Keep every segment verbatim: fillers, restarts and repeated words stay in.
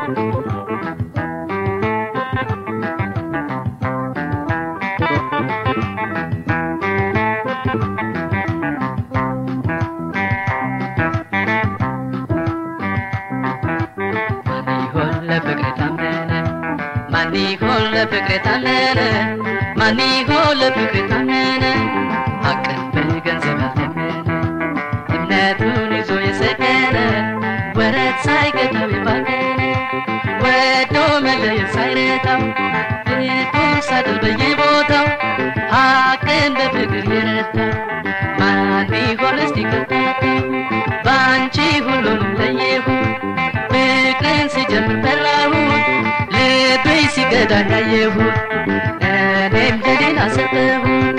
Mani hol fikre tamene Mani hol fikre tamene Haqqan በገንዘብ ያልተመነ እምነቱን ይዞ የሰከነ ወረት ሳይገታው የባከነ ወዶ መለየት ሳይረታው ልቡን ሳድል በየቦታው ሀቅን በፍቅር የረታ ማን ቢሆን እስቲ ከታታ ባንቺ ሁሉንም ለየሁት ፍቅርን ሲጀምር ፈራሁት ልቤ ሲገዳኝ አየሁት እኔም ለሌላ ሰጠሁት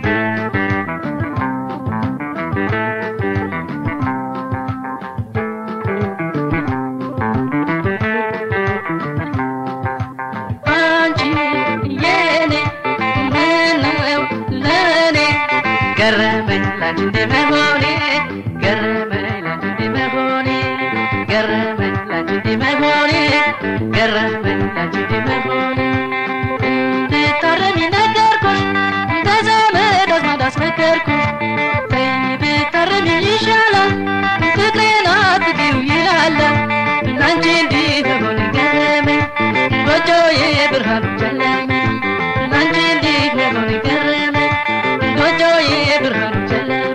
ገረመኝ ላንቺ እንደመሆኔ ገረመኝ ላንቺ እንደመሆኔ ገረመኝ ላንቺ እንደመሆኔ ገረመኝ ላንቺ እንደመሆኔ እንድታረሚ ነገርኩሽ እንደዘመድ አዝማድ አስመከርኩሽ ተይ ብታረሚ ይሻላል ፍቅሬን አትጊው ይላል ላንቺ እንደመሆኔ ገረመኝ ጎጆዬ ብርሃኑ ጨለመ ላንቺ እንደመሆኔ ገረመኝ ጎጆዬ ብርሃኑ ጨለመ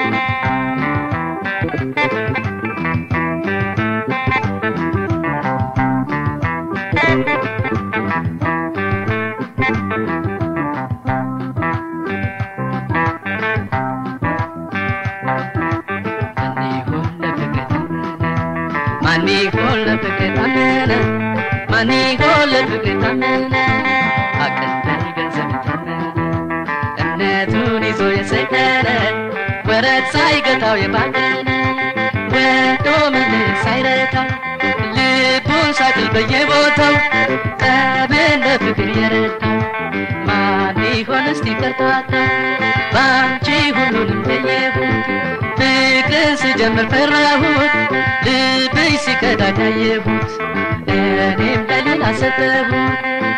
ማን ይሆን ለፍቅር ታመነ ማን ይሆን ለፍቅር ታመነ ሀቅን በገንዘብ ታመነ እምነቱን ይዞ የሰከነ ወረት ሳይገታው የባከነ ወዶ መለየት ሳይረታው ልቡን ሳይጥል በየቦታው ጠብን በፍቅር የረታው ማን ይሆን እስቲ ከርታታ ባንቺ ሁሉንም ለየሁት ፍቅርን ስጀምር ፈራሁት ልቤ ሲከዳኝ አየሁት እኔም ለሌላ ሰጠሁት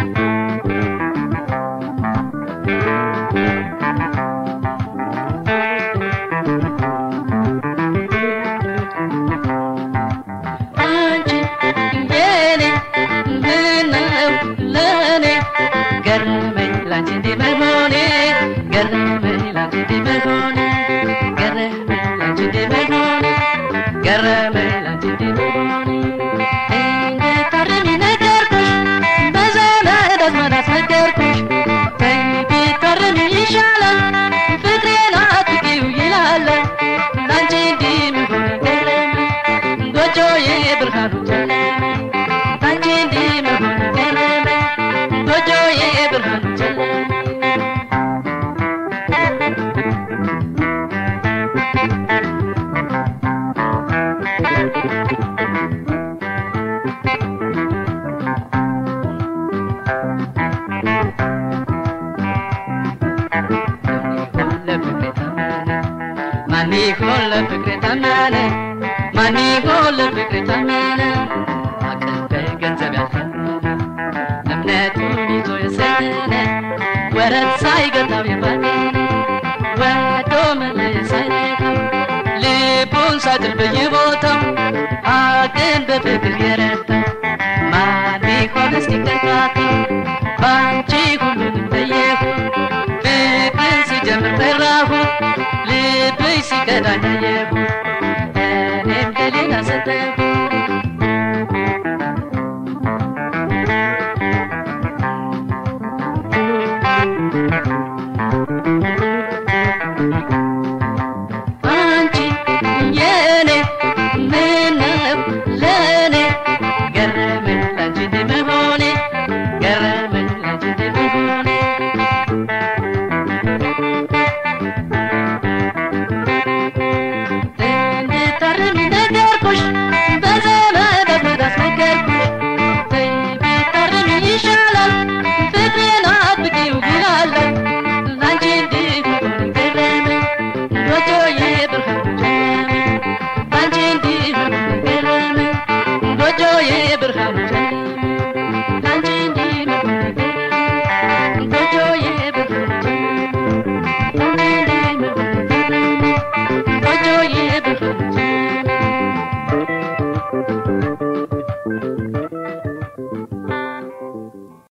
ገረመኝ ላንቺ እንደመሆኔ ገረመኝ ላንቺ እንደመሆኔ ገረመኝ ላንቺ እንደመሆኔ ገረመኝ ላንቺ እንደመሆኔ እንድታረሚ ነገርኩሽ በዘመድ አዝማድ አስመከርኩሽ ተይ ብታረሚ ይሻላል ፍቅሬን አትጊው ይላል ላንቺ እንደመሆኔ ገረመኝ ጎጆዬ ብርሃኑ ጨለመ ላንቺ እንደመሆኔ ገረመኝ ጎጆዬ ብርሃኑ ጨለመ ማን ይሆን ለፍቅር ታመነ ማን ይሆን ለፍቅር ታመነ ሀቅን በገንዘብ ያልተመነ እምነቱን ይዞ የሰከነ ወረት ሳይገታው የባከነ ወዶ መለየት ሳይረታው ልቡን ሳይጥል በየቦታው ሀቅን በፍቅር የረታ ማን ይሆን እስቲ ከርታታ